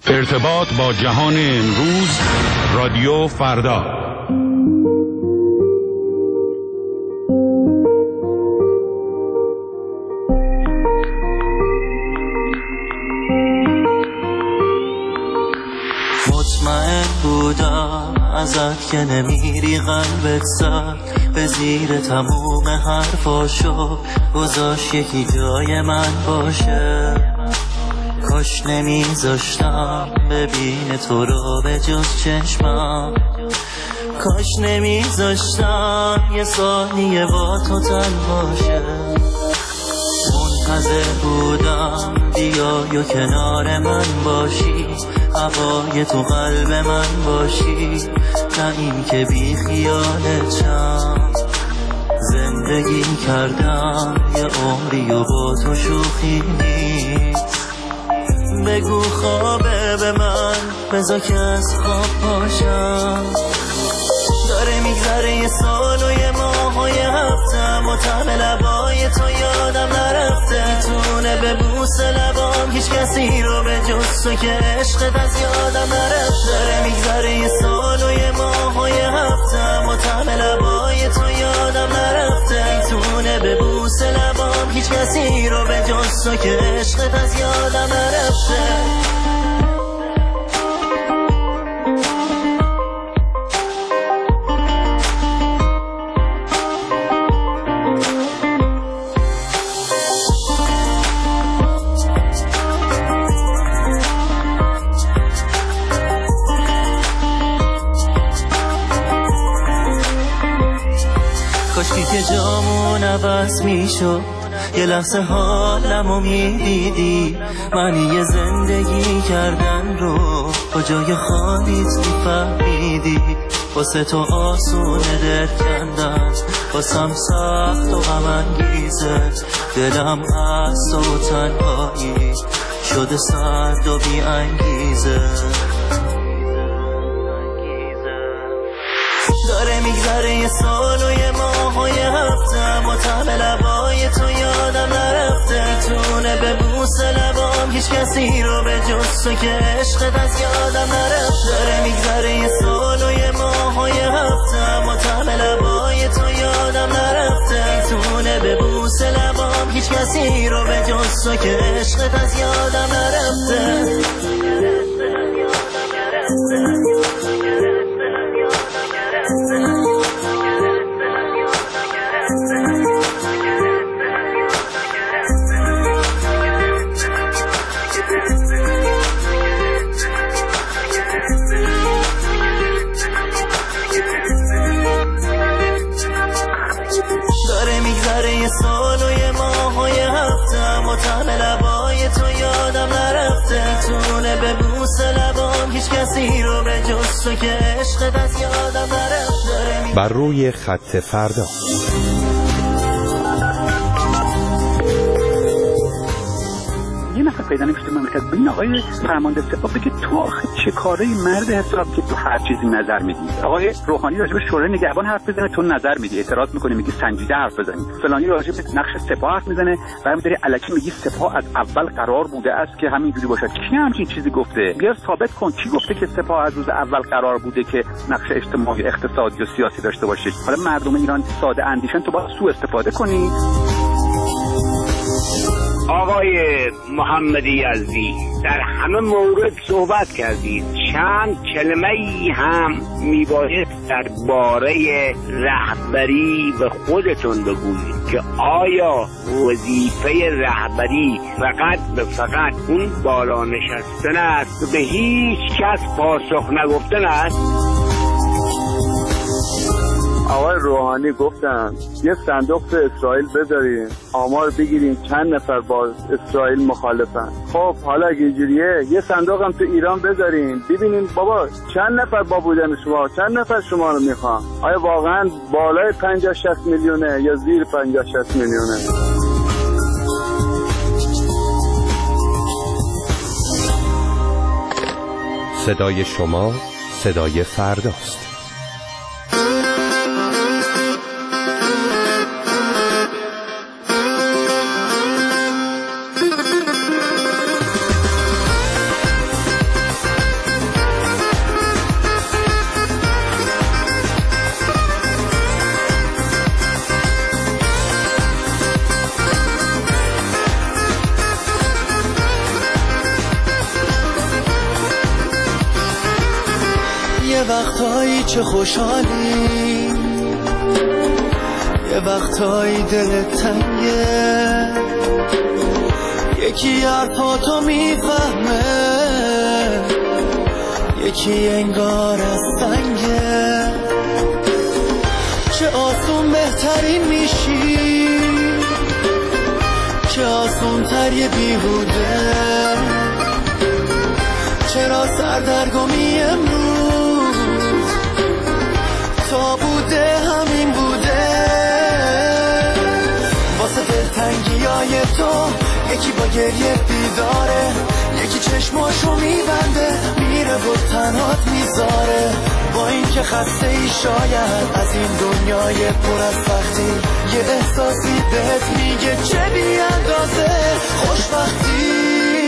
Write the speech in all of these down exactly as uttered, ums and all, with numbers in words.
ارتباط با جهان امروز، رادیو فردا. مطمئن بودم ازت که نمیری، قلبت زد به زیر تموم حرفاشو، گذاشت یکی جای من باشه. کاش نمیذاشتم ببینه تو رو به جز چشمم، کاش نمیذاشتم یه ثانیه با تو تنها شه. منتظر بودم بیای و کنار من باشی، هوای تو قلب من باشی، نه این که بی خیالت شم. زندگی کردم یه عمری و با تو شوخی نیست. بگو خوابه به من، بذار که از خواب پاشم. داره میگذره یه سال و یه ماه و یه هفتم و طعم لبای تو یادم نرفته. میتونه به بوس لبام هیچ کسی رو به جز تو که عشقت از یادم نرفته. داره میگذره یه سال و یه ماه و یه هفتم و طعم لبای تو یادم نرفته. میتونه به بوس لبام هیچ کسی رو به جز تو که عشقت از یادم نرفته. کاشکی که جامون عوض میشد، یه لحظه حالمو میدیدی. معنی یه زندگی کردن رو کجای خالیت میفهمیدی. واسه تو آسونه دل کندن، واسم سخت و غم انگیزه. دلم از تو تنهایی شده سرد و بی انگیزه. داره میگذره یه سال و یه ماه و یه هفتم و طعم لبای تو یادم نرفته. میتونه به بوس لبام هیچ کسی رو به جز تو که عشقت از یادم نرفته. داره میگذره یه سال و یه ماه و یه هفتم و طعم لبای تو یادم نرفته. میتونه به بوس لبام هیچ کسی رو به جز تو که عشقت از یادم نرفته. داره میگذره یه سال و یه ماه و یه هفتم و طعم لبای تو یادم نرفته. تونه به بوس لبام هیچ کسی رو به جز تو که عشقت از یادم نرفته. بر روی خط فردا. یه نفر پیدا نمیشه مملکت ببین آقای فرمانده سپاه بگه تو آخه چه کاره مرد حساب که تو هر چیزی نظر میدی. آقای روحانی راجع به شورای نگهبان حرف بزنه تو نظر میدی، اعتراض میکنی میگی سنجیده حرف بزنی. فلانی راجع به نقش سپاه حرف میزنه بعد داری الکی میگی سپاه از اول قرار بوده است که همینجوری باشه. کی همچین چیزی گفته؟ بیا ثابت کن کی گفته که سپاه از روز اول قرار بوده که نقش اجتماعی، اقتصادی و سیاسی داشته باشه. حالا مردم ایران ساده اندیشن تو باید سوء استفاده کنی. آقای محمدی یزدی در همه مورد صحبت کردید، چند کلمه ای هم میبایست درباره رهبری به خودتون بگویید که آیا وظیفه رهبری فقط به فقط اون بالا نشستن است، به هیچ کس پاسخ نگفتن است؟ آقای روحانی گفتن یه صندوق تو اسرائیل بذارین، آمار بگیرین چند نفر با اسرائیل مخالفن. خب حالا اگه اینجوریه یه صندوق هم تو ایران بذارین ببینین بابا چند نفر با بودن شما، چند نفر شما رو میخوان. آیا واقعا بالای پنجاه شصت میلیونه یا زیر پنجاه شصت میلیونه؟ صدای شما صدای فرداست. یه وقتایی چه خوشحالی، یه وقتایی دلت تنگه، یکی حرفاتو میفهمه، یکی انگار از سنگه. چه آسون بهترین میشی، چه آسون تر یه بیهوده. چرا سردرگمی امروز تا بوده همین بوده. واسه دلتنگی های تو یکی با گریه بیداره، یکی چشماشو میبنده میره و تنهات میذاره. با این که خسته ای شاید از این دنیای پر از سختی، یه احساسی بهت میگه چه بی اندازه خوشبختی.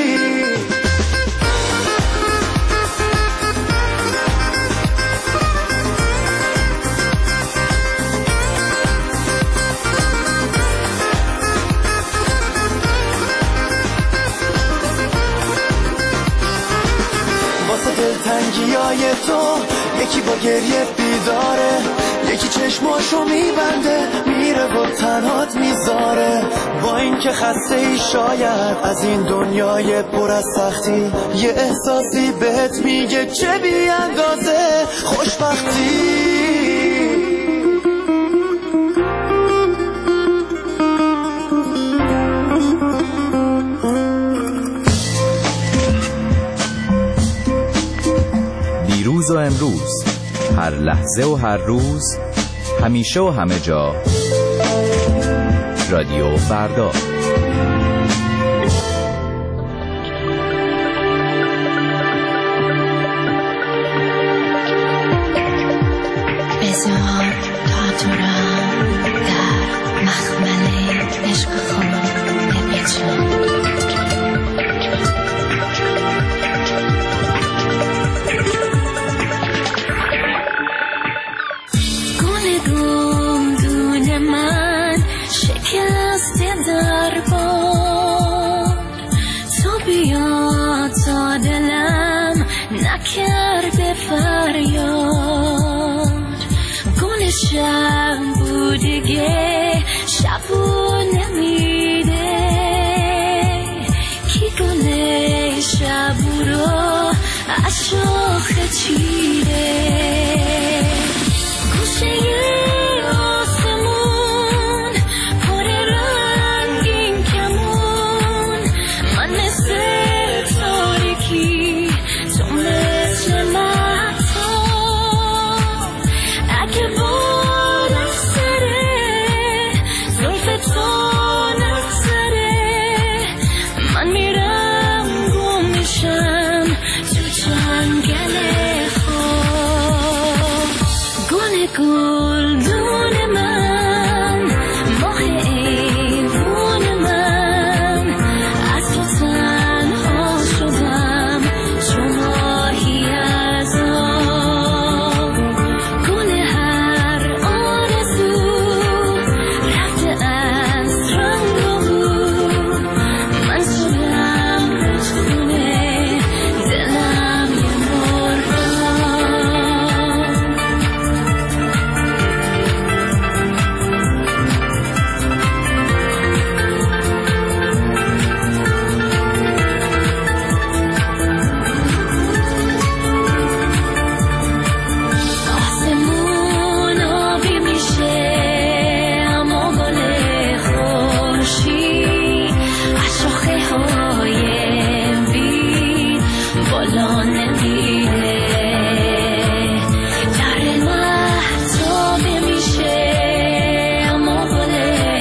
دلتنگی های تو یکی با گریه بیداره، یکی چشماشو میبنده میره و تنهات میذاره. با این که خسته ای شاید از این دنیای پر از سختی، یه احساسی بهت میگه چه بی اندازه خوشبختی. و امروز، هر لحظه و هر روز، همیشه و همه جا، رادیو فردا. بذار تا تو را در مخمل عشق خود بپیچم. نکرده فریاد گلشم بودگه شبو نمیده، کی گل شبو رو از شاخه چیده. گوشه آسمون پر رنگین کمون، من مثل تاریکی تو مثل مهتاب. اگه بادم سره زلف تو نگذره، من میرم گم میشم تو جنگل خواب. گل گلدون من، ماه ایوون من، از تو تنها شدم چون ماهی از آب. گل هر آرزو رفته از رنگ و بو، من شدم رودخونه دلم یه آسمون آبی میشه اما گل خورشید از شاخه های بید بالا نمیره. در مهتاب میشه اما گل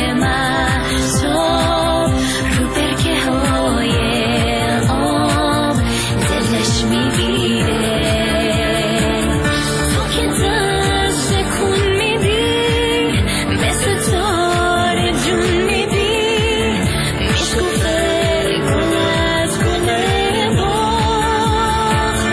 مهتاب رو برگه های آب دلش میگیره. تو که دست کن میدی مثل تار جون میدی، میشکوفه گل از گل باغ.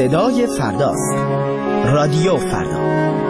صدای فرداست. رادیو فردا.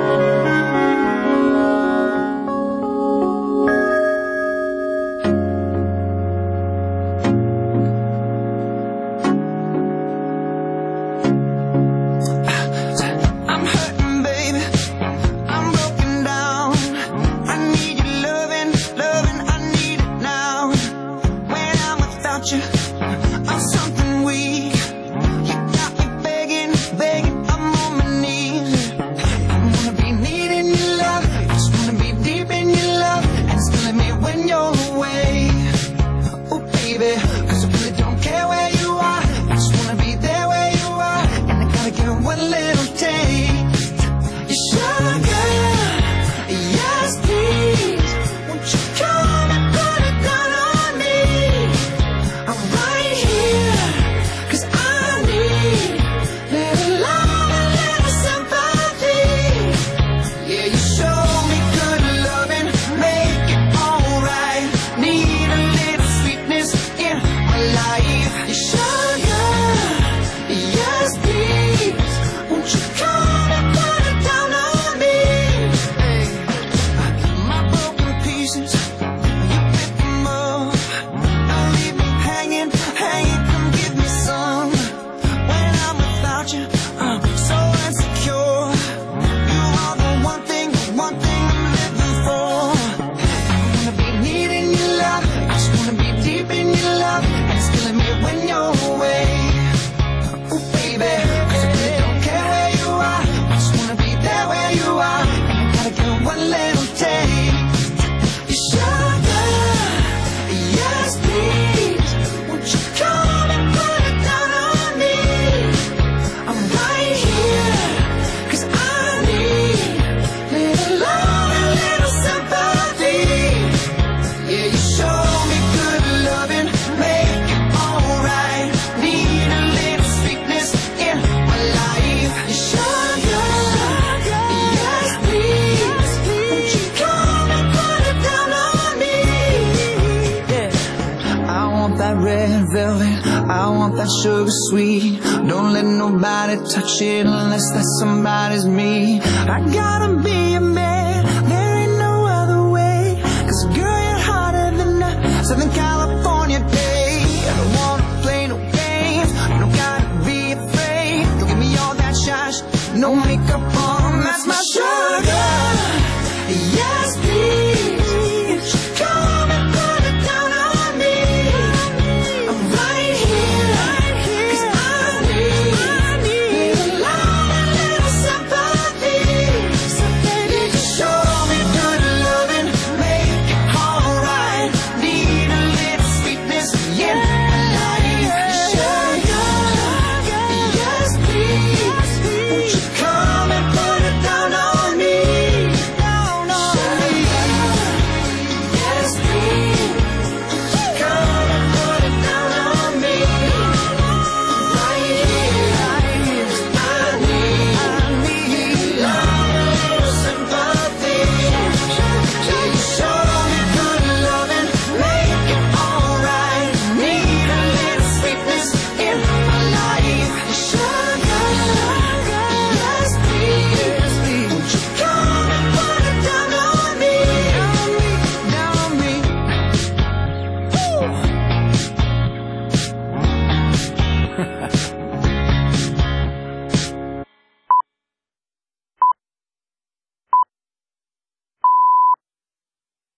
Sugar sweet, don't let nobody touch it unless that somebody's me. I gotta be a